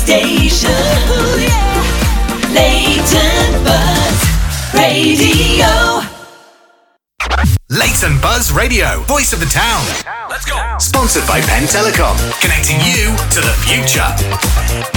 station. Ooh, yeah. Leighton Buzz Radio. Leighton Buzz Radio, voice of the town. Let's go. Sponsored by Penn Telecom, connecting you to the future.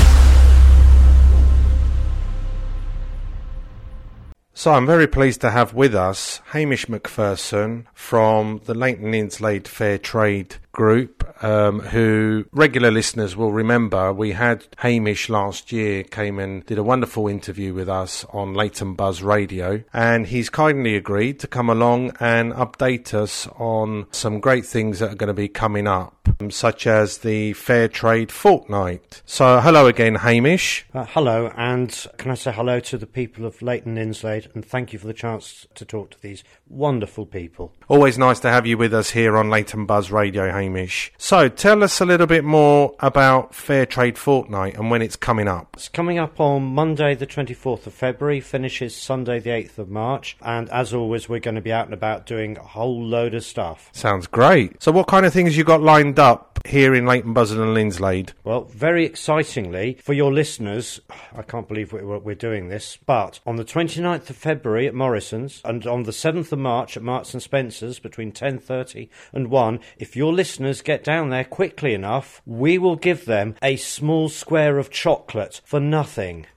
So I'm very pleased to have with us Hamish McPherson from the Leighton Inslade Fair Trade Group, who regular listeners will remember. We had Hamish last year, came and did a wonderful interview with us on Leighton Buzz Radio, and he's kindly agreed to come along and update us on some great things that are going to be coming up, such as the Fair Trade Fortnight. So hello again, Hamish. Hello, and can I say hello to the people of Leighton Inslade, and thank you for the chance to talk to these wonderful people. Always nice to have you with us here on Leighton Buzz Radio, Hamish. So tell us a little bit more about Fair Trade Fortnight and when it's coming up. It's coming up on Monday the 24th of February, finishes Sunday the 8th of March, and as always we're going to be out and about doing a whole load of stuff. Sounds great. So what kind of things you got lined up here in Leighton Buzzard and Linslade? Well, very excitingly, for your listeners, I can't believe we're doing this, but on the 29th of February at Morrison's and on the 7th of March at Marks and Spencer's between 10:30 and 1, if your listeners get down there quickly enough, we will give them a small square of chocolate for nothing.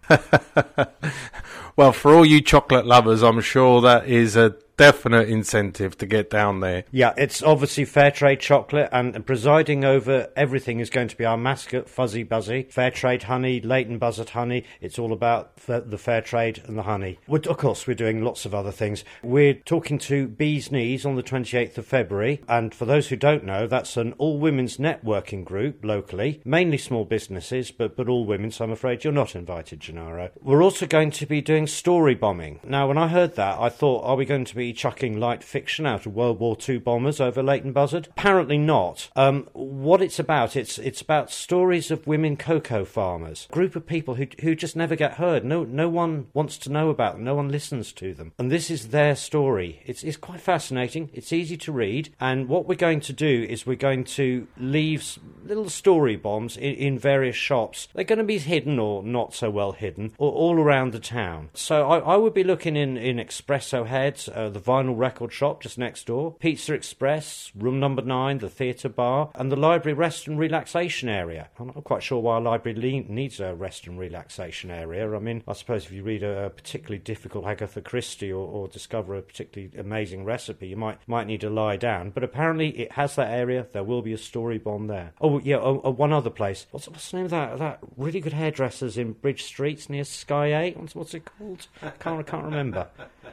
Well, for all you chocolate lovers, I'm sure that is a definite incentive to get down there. Yeah, it's obviously fair trade chocolate, and presiding over everything is going to be our mascot, Fuzzy Buzzy. Fair trade honey, Leighton Buzzard honey. It's all about the fair trade and the honey. Of course, we're doing lots of other things. We're talking to Bee's Knees on the 28th of February, and for those who don't know, that's an all-women's networking group locally, mainly small businesses, but all women, so I'm afraid you're not invited, Gennaro. We're also going to be doing story bombing. Now, when I heard that, I thought, are we going to be chucking light fiction out of World War II bombers over Leighton Buzzard? Apparently not. What it's about about stories of women cocoa farmers, a group of people who just never get heard. No one wants to know about them. No one listens to them. And this is their story. It's quite fascinating. It's easy to read. And what we're going to do is we're going to leave little story bombs in various shops. They're going to be hidden or not so well hidden, or all around the town. So I would be looking in Espresso Heads, the vinyl record shop just next door, Pizza Express, room number 9, the theatre bar, and the library rest and relaxation area. I'm not quite sure why a library needs a rest and relaxation area. I mean, I suppose if you read a particularly difficult Agatha Christie or discover a particularly amazing recipe, you might need to lie down. But apparently it has that area. There will be a story bomb there. Oh, yeah, one other place. What's the name of that really good hairdressers in Bridge Street near Sky 8? What's it called? I can't remember.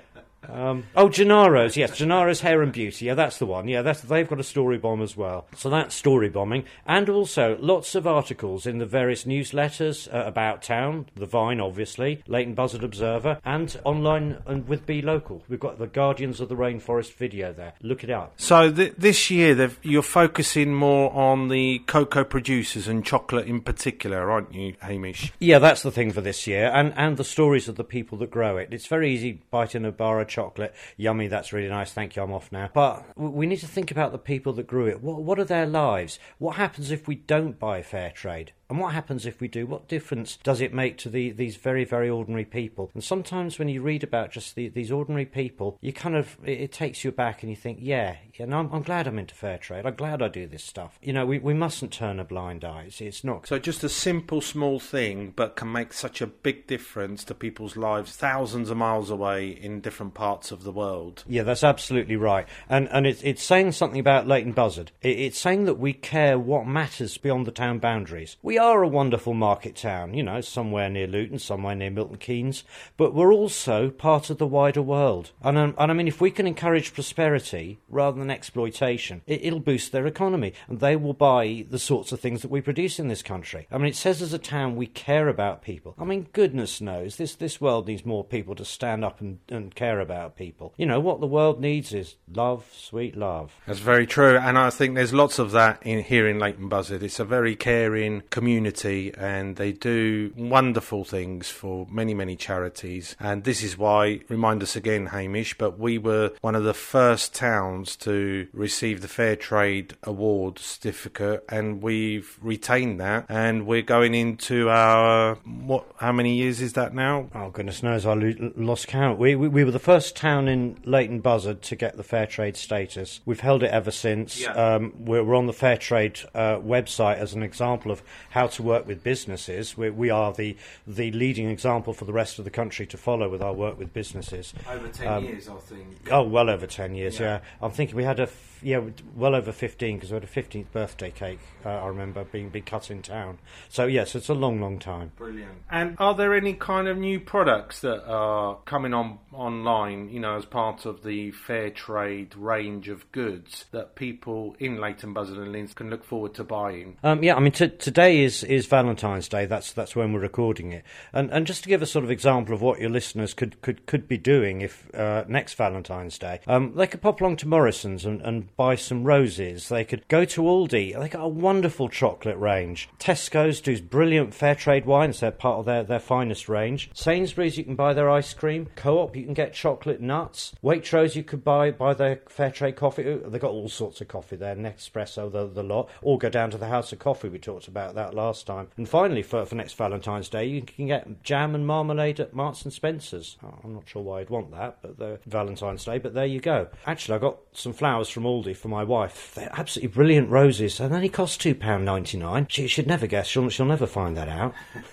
Gennaro's, yes, Gennaro's Hair and Beauty, yeah, that's the one, yeah, they've got a story bomb as well. So that's story bombing, and also lots of articles in the various newsletters about town, the Vine, obviously, Leighton Buzzard Observer, and online and with Be Local. We've got the Guardians of the Rainforest video there, look it up. So this year you're focusing more on the cocoa producers and chocolate in particular, aren't you, Hamish? Yeah, that's the thing for this year, and the stories of the people that grow it. It's very easy biting a bar of chocolate, yummy, that's really nice, thank you, I'm off now. But we need to think about the people that grew it. What are their lives? What happens if we don't buy fair trade? And what happens if we do? What difference does it make to these very, very ordinary people? And sometimes when you read about just these ordinary people, you kind of, it takes you back and you think, I'm glad I'm into fair trade. I'm glad I do this stuff. You know, we mustn't turn a blind eye. It's not... So just a simple, small thing, but can make such a big difference to people's lives thousands of miles away in different parts of the world. Yeah, that's absolutely right. And it's saying something about Leighton Buzzard. It's saying that we care what matters beyond the town boundaries. We are a wonderful market town, you know, somewhere near Luton, somewhere near Milton Keynes, but we're also part of the wider world. And I mean, if we can encourage prosperity rather than exploitation, it'll boost their economy, and they will buy the sorts of things that we produce in this country. I mean, it says as a town we care about people. I mean, goodness knows, this world needs more people to stand up and care about people. You know, what the world needs is love, sweet love. That's very true, and I think there's lots of that here in Leighton Buzzard. It's a very caring community community, and they do wonderful things for many, many charities. And this is why, remind us again, Hamish, but we were one of the first towns to receive the Fair Trade Award certificate, and we've retained that, and we're going into our, how many years is that now? Oh, goodness knows, I lost count. We were the first town in Leighton Buzzard to get the Fair Trade status. We've held it ever since. Yeah. We're on the Fair Trade website as an example of how to work with businesses. We are the leading example for the rest of the country to follow with our work with businesses. Over 10 years, I think. Oh, well over 10 years, yeah. I'm thinking we had well over 15, because we had a 15th birthday cake, I remember, being cut in town. So, yes, it's a long, long time. Brilliant. And are there any kind of new products that are coming online, as part of the Fair Trade range of goods that people in Leighton Buzzard and Linz can look forward to buying? Today is Valentine's Day. That's when we're recording it. And just to give a sort of example of what your listeners could be doing if next Valentine's Day, they could pop along to Morrison's and buy some roses. They could go to Aldi. They got a wonderful chocolate range. Tesco's does brilliant fair trade wines. They're part of their finest range. Sainsbury's, you can buy their ice cream. Co-op, you can get chocolate nuts. Waitrose, you could buy their fair trade coffee. They've got all sorts of coffee there. Nespresso, the lot. Or go down to the House of Coffee. We talked about that last time. And finally, for next Valentine's Day, you can get jam and marmalade at Marks and Spencer's. I'm not sure why I'd want that, but the Valentine's Day. But there you go. Actually, I got some flowers from Aldi for my wife. They're absolutely brilliant roses, and they only cost £2.99. She should never guess. She'll never find that out.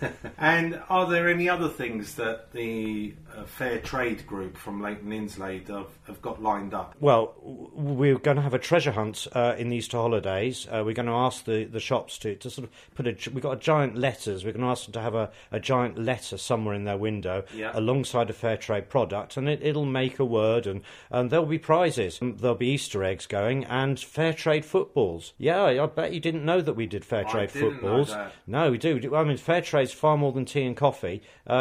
And are there any other things that the Fair Trade group from Leighton Inslade have got lined up? Well, we're going to have a treasure hunt in the Easter holidays. We're going to ask the shops to sort of we've got a giant letters. We're going to ask them to have a giant letter somewhere in their window alongside a Fair Trade product, and it'll make a word, and there'll be prizes. There'll be Easter eggs going, and Fair Trade footballs. Yeah, I bet you didn't know that we did Fair Trade footballs. Know that. No, we do. I mean, Fair Trade's far more than tea and coffee.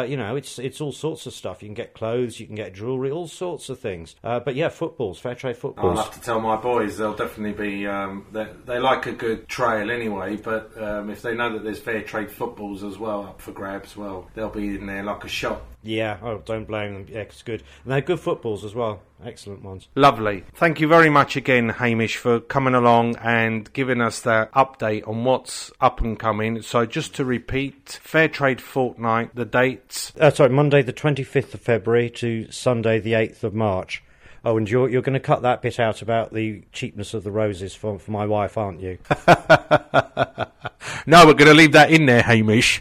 It's all sorts of stuff. You can get clothes, you can get jewellery, all sorts of things. But yeah, footballs, Fair Trade footballs. I'll have to tell my boys. They'll definitely be. They like a good trail anyway. But if they know that there's Fair Trade footballs as well up for grabs, well, they'll be in there like a shot. Yeah, don't blame them. Yeah, it's good. And they're good footballs as well. Excellent ones. Lovely. Thank you very much again, Hamish, for coming along and giving us that update on what's up and coming. So just to repeat, Fair Trade Fortnight, the dates. Monday the 25th of February to Sunday the 8th of March. Oh, and you're going to cut that bit out about the cheapness of the roses for my wife, aren't you? No, we're going to leave that in there, Hamish.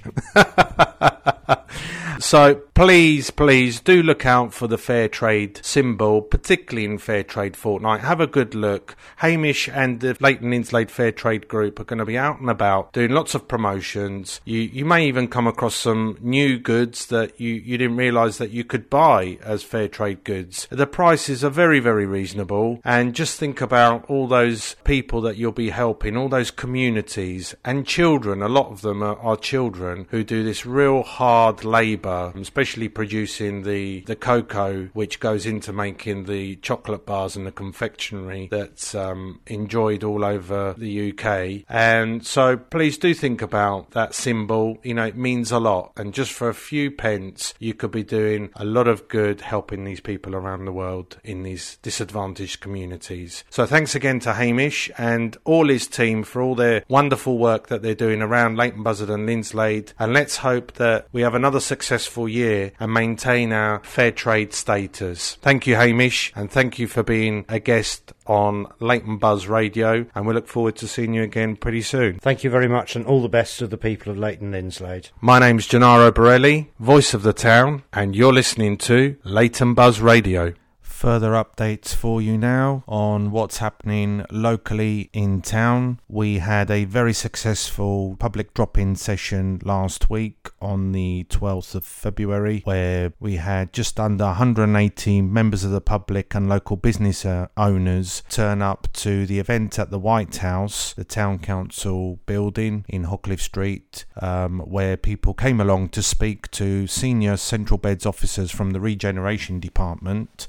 So please do look out for the Fair Trade symbol, particularly in Fair Trade Fortnight. Have a good look. Hamish and the Leighton Inslade Fair Trade Group are going to be out and about doing lots of promotions. You may even come across some new goods that you didn't realise that you could buy as Fair Trade goods. The prices are very, very reasonable, and just think about all those people that you'll be helping, all those communities and children. A lot of them are children who do this real hard labour, especially producing the cocoa, which goes into making the chocolate bars and the confectionery that's enjoyed all over the UK. And so please do think about that symbol. It means a lot, and just for a few pence you could be doing a lot of good helping these people around the world in these disadvantaged communities. So thanks again to Hamish and all his team for all their wonderful work that they're doing around Leighton Buzzard and Linslade, and let's hope that we have another successful year and maintain our fair trade status. Thank you, Hamish, and thank you for being a guest on Leighton Buzz Radio, and we look forward to seeing you again pretty soon. Thank you very much, and all the best to the people of Leighton Linslade. My name's Gennaro Borelli, voice of the town, and you're listening to Leighton Buzz Radio. Further updates for you now on what's happening locally in town. We had a very successful public drop-in session last week on the 12th of February, where we had just under 180 members of the public and local business owners turn up to the event at the White House, the Town Council building in Hoccliffe Street, where people came along to speak to senior central beds officers from the Regeneration Department regarding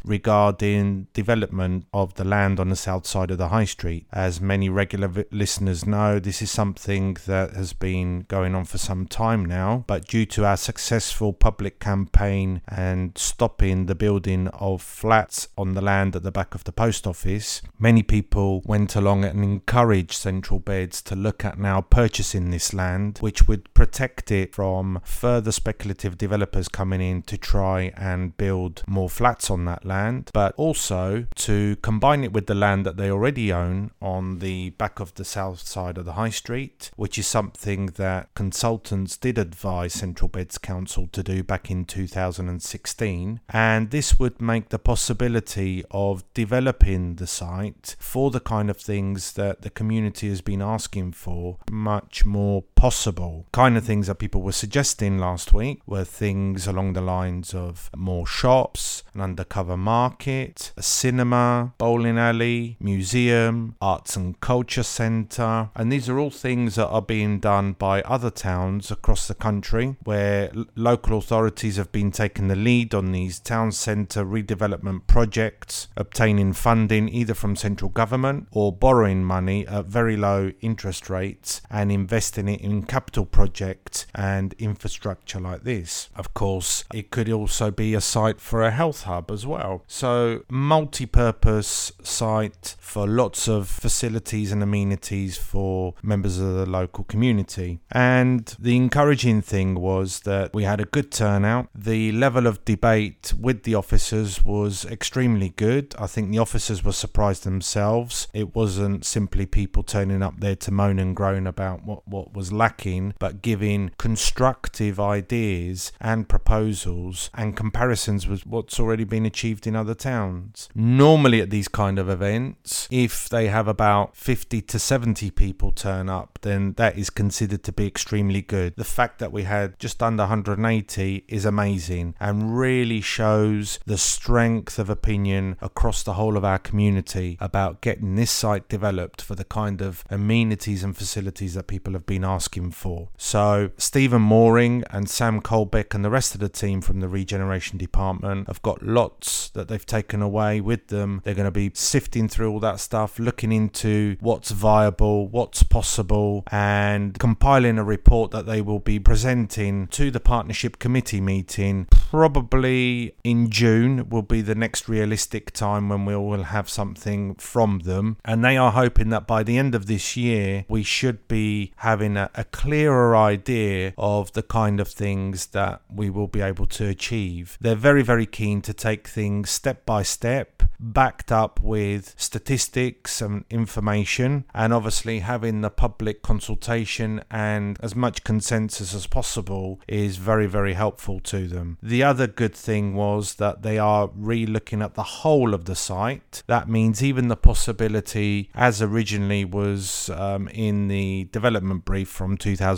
regarding development of the land on the south side of the High Street. As many regular listeners know, this is something that has been going on for some time now, but due to our successful public campaign and stopping the building of flats on the land at the back of the post office, many people went along and encouraged Central Beds to look at now purchasing this land, which would protect it from further speculative developers coming in to try and build more flats on that land, but also to combine it with the land that they already own on the back of the south side of the High Street, which is something that consultants did advise Central Beds Council to do back in 2016. And this would make the possibility of developing the site for the kind of things that the community has been asking for much more possible. Kind of things that people were suggesting last week were things along the lines of more shops, an undercover market, a cinema, bowling alley, museum, arts and culture centre, and these are all things that are being done by other towns across the country where local authorities have been taking the lead on these town centre redevelopment projects, obtaining funding either from central government or borrowing money at very low interest rates and investing it in capital projects and infrastructure like this. Of course, it could also be a site for a health hub as well. So, multi-purpose site for lots of facilities and amenities for members of the local community. And the encouraging thing was that we had a good turnout. The level of debate with the officers was extremely good. I think the officers were surprised themselves. It wasn't simply people turning up there to moan and groan about what was lacking, but giving constructive ideas and proposals and comparisons with what's already been achieved in other towns. Normally at these kind of events, if they have about 50 to 70 people turn up, then that is considered to be extremely good. The fact that we had just under 180 is amazing and really shows the strength of opinion across the whole of our community about getting this site developed for the kind of amenities and facilities that people have been asking for. So Stephen Mooring and Sam Colbeck and the rest of the team from the Regeneration Department have got lots that they've taken away with them. They're going to be sifting through all that stuff, looking into what's viable, what's possible, and compiling a report that they will be presenting to the Partnership Committee meeting. Probably in June will be the next realistic time when we will have something from them. And they are hoping that by the end of this year, we should be having a clearer idea of the kind of things that we will be able to achieve. They're very, very keen to take things step by step, backed up with statistics and information, and obviously having the public consultation and as much consensus as possible is very, very helpful to them. The other good thing was that they are re-looking at the whole of the site. That means even the possibility, as originally was in the development brief from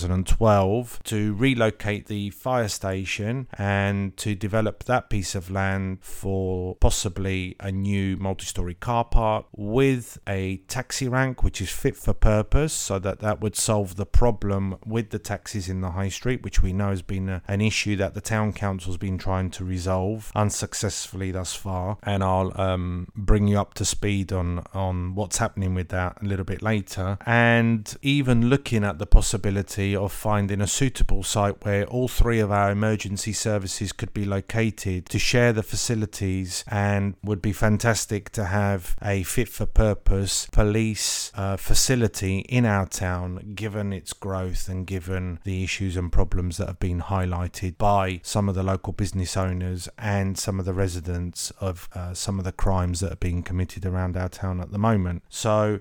2012, to relocate the fire station and to develop that piece of land for possibly a new multi-storey car park with a taxi rank which is fit for purpose, so that would solve the problem with the taxis in the High Street, which we know has been an issue that the town council's been trying to resolve unsuccessfully thus far, and I'll bring you up to speed on what's happening with that a little bit later. And even looking at the possibility of finding a suitable site where all three of our emergency services could be located to share the facilities, and would be fantastic to have a fit for purpose police facility in our town, given its growth and given the issues and problems that have been highlighted by some of the local business owners and some of the residents of some of the crimes that are being committed around our town at the moment. So,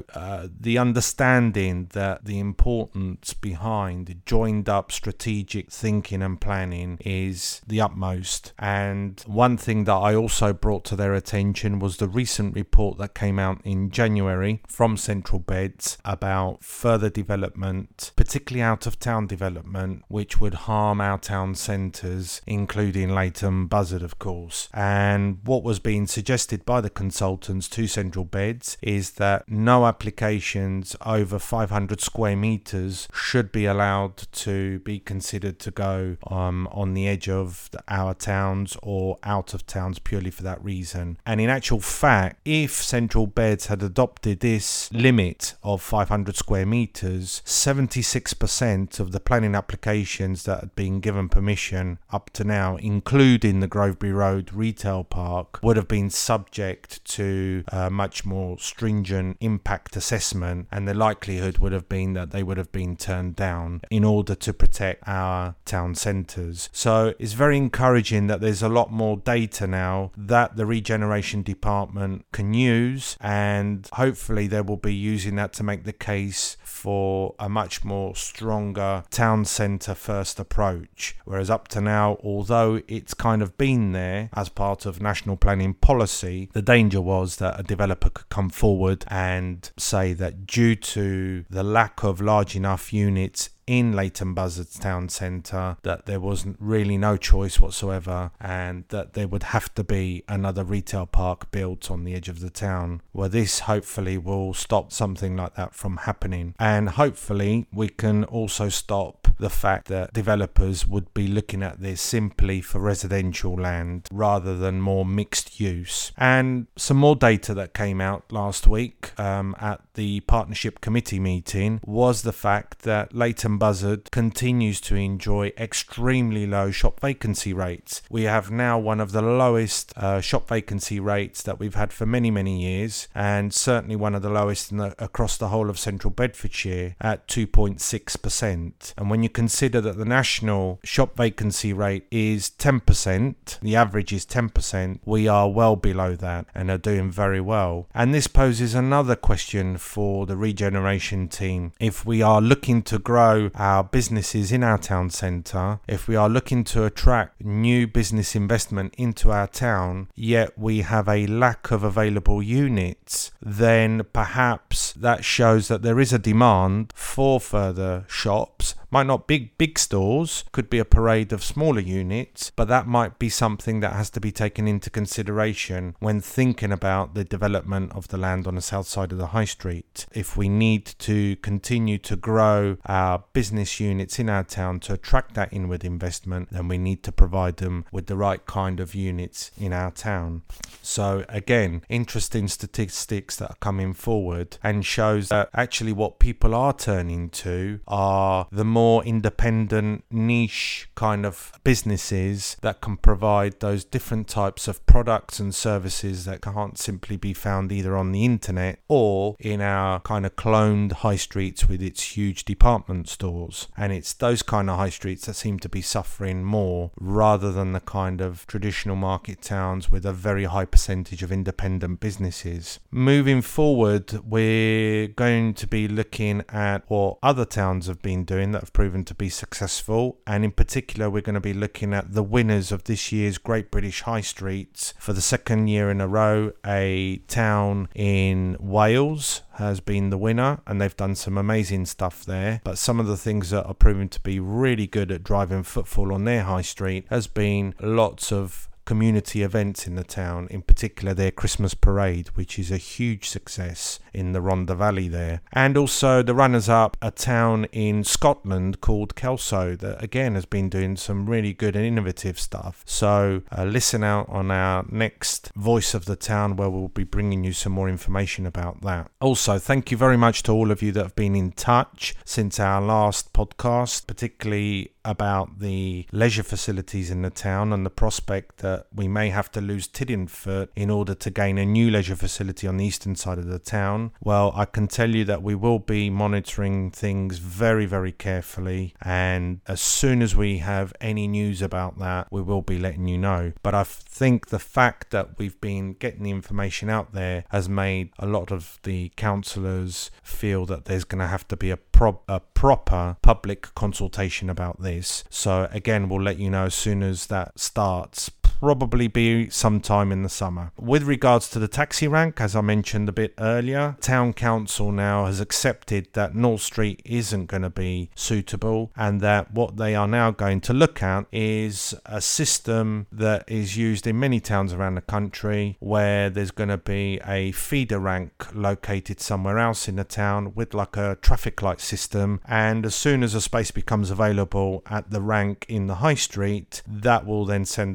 the understanding that the importance behind joined up strategic thinking and planning is the utmost. And one thing that I also brought to their attention was the recent report that came out in January from Central Beds about further development, particularly out of town development, which would harm our town centres, including Leighton Buzzard, of course. And what was being suggested by the consultants to Central Beds is that no applications over 500 square metres should be allowed to be considered to go on the edge of our towns or out of towns purely for that reason. And And in actual fact, if Central Beds had adopted this limit of 500 square metres, 76% of the planning applications that had been given permission up to now, including the Grovebury Road retail park, would have been subject to a much more stringent impact assessment, and the likelihood would have been that they would have been turned down in order to protect our town centres. So it's very encouraging that there's a lot more data now that the regeneration department can use, and hopefully they will be using that to make the case for a much more stronger town centre first approach. Whereas up to now, although it's kind of been there as part of national planning policy, the danger was that a developer could come forward and say that due to the lack of large enough units in Leighton Buzzard's town centre, that there wasn't really no choice whatsoever, and that there would have to be another retail park built on the edge of the town. Well, this hopefully will stop something like that from happening, and hopefully we can also stop the fact that developers would be looking at this simply for residential land rather than more mixed use. And some more data that came out last week at the partnership committee meeting was the fact that Leighton Buzzard continues to enjoy extremely low shop vacancy rates. We have now one of the lowest shop vacancy rates that we've had for many, many years, and certainly one of the lowest across the whole of central Bedfordshire at 2.6%. And when you consider that the national shop vacancy rate is 10%, the average is 10%, we are well below that and are doing very well. And this poses another question for the regeneration team. If we are looking to grow our businesses in our town centre, if we are looking to attract new business investment into our town, yet we have a lack of available units, then perhaps that shows that there is a demand for further shops. Might not be big stores, could be a parade of smaller units, but that might be something that has to be taken into consideration when thinking about the development of the land on the south side of the high street. If we need to continue to grow our business units in our town to attract that inward investment, then we need to provide them with the right kind of units in our town. So again, interesting statistics that are coming forward and shows that actually what people are turning to are the more independent niche kind of businesses that can provide those different types of products and services that can't simply be found either on the internet or in our kind of cloned high streets with its huge department stores. And it's those kind of high streets that seem to be suffering more rather than the kind of traditional market towns with a very high percentage of independent businesses. Moving forward, we're going to be looking at what other towns have been doing that have proven to be successful, and in particular we're going to be looking at the winners of this year's Great British High Streets. For the second year in a row, a town in Wales has been the winner, and they've done some amazing stuff there. But some of the things that are proving to be really good at driving footfall on their high street has been lots of community events in the town, in particular their Christmas parade, which is a huge success in the Rhondda Valley there. And also the runners-up, a town in Scotland called Kelso, that again has been doing some really good and innovative stuff. So listen out on our next Voice of the Town, where we'll be bringing you some more information about that. Also, thank you very much to all of you that have been in touch since our last podcast, particularly about the leisure facilities in the town and the prospect that we may have to lose Tiddingfoot in order to gain a new leisure facility on the eastern side of the town. Well, I can tell you that we will be monitoring things very, very carefully, and as soon as we have any news about that, we will be letting you know. But I think the fact that we've been getting the information out there has made a lot of the councillors feel that there's going to have to be a proper public consultation about this. So again, we'll let you know as soon as that starts. Probably be sometime in the summer. With regards to the taxi rank, as I mentioned a bit earlier, Town Council now has accepted that North Street isn't going to be suitable, and that what they are now going to look at is a system that is used in many towns around the country, where there's going to be a feeder rank located somewhere else in the town with like a traffic light system, and as soon as a space becomes available at the rank in the high street, that will then send a signal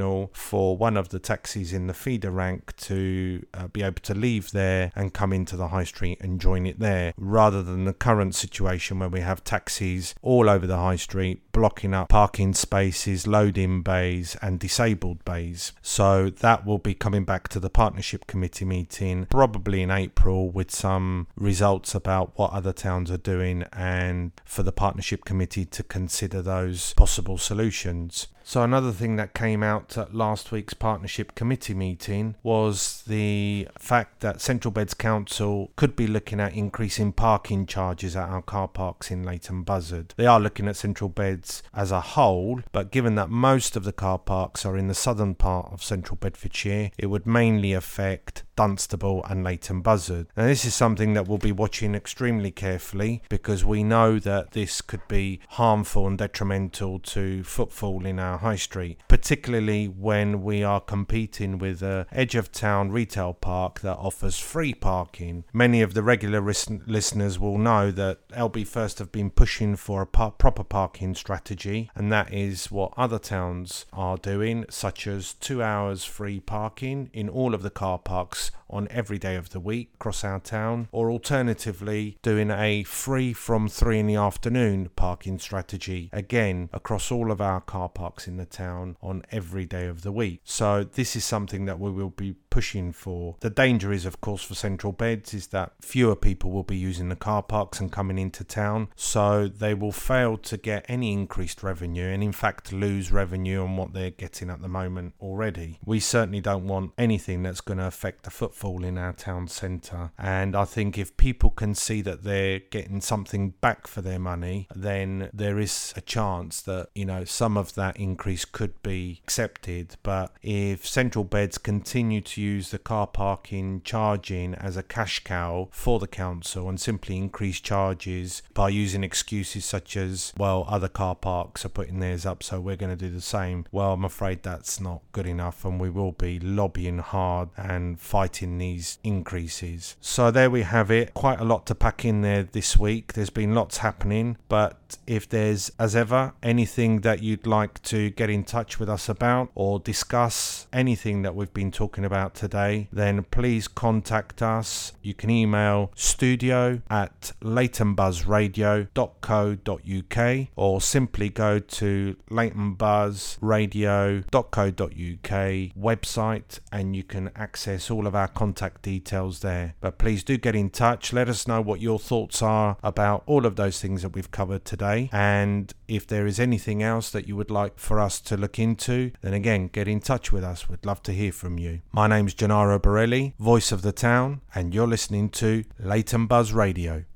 signal for one of the taxis in the feeder rank to be able to leave there and come into the high street and join it there, rather than the current situation where we have taxis all over the high street blocking up parking spaces, loading bays and disabled bays. So that will be coming back to the partnership committee meeting probably in April with some results about what other towns are doing, and for the partnership committee to consider those possible solutions. So another thing that came out at last week's partnership committee meeting was the fact that Central Beds Council could be looking at increasing parking charges at our car parks in Leighton Buzzard. They are looking at Central Beds as a whole, but given that most of the car parks are in the southern part of Central Bedfordshire, it would mainly affect Dunstable and Leighton Buzzard. Now this is something that we'll be watching extremely carefully, because we know that this could be harmful and detrimental to footfall in our high street, particularly when we are competing with a edge of town retail park that offers free parking. Many of the regular listeners will know that LB First have been pushing for a proper parking strategy, and that is what other towns are doing, such as 2 hours free parking in all of the car parks on every day of the week across our town, or alternatively doing a free from 3 in the afternoon parking strategy, again across all of our car parks in the town on every day of the week. So this is something that we will be pushing for. The danger is, of course, for Central Beds is that fewer people will be using the car parks and coming into town, so they will fail to get any increased revenue, and in fact lose revenue on what they're getting at the moment already. We certainly don't want anything that's going to affect the footfall in our town centre, and I think if people can see that they're getting something back for their money, then there is a chance that, you know, some of that increase could be accepted. But if Central Beds continue to use the car parking charging as a cash cow for the council and simply increase charges by using excuses such as, well, other car parks are putting theirs up, so we're going to do the same, well, I'm afraid that's not good enough, and we will be lobbying hard and fighting these increases. So there we have it. Quite a lot to pack in there this week. There's been lots happening, but if there's, as ever, anything that you'd like to get in touch with us about or discuss anything that we've been talking about today, then please contact us. You can email studio@leightonbuzzradio.co.uk or simply go to leightonbuzzradio.co.uk website and you can access all of our contact details there. But please do get in touch. Let us know what your thoughts are about all of those things that we've covered today, and if there is anything else that you would like for us to look into, then again, get in touch with us. We'd love to hear from you. My name's Gennaro Borelli, voice of the town, and you're listening to Leighton Buzz Radio.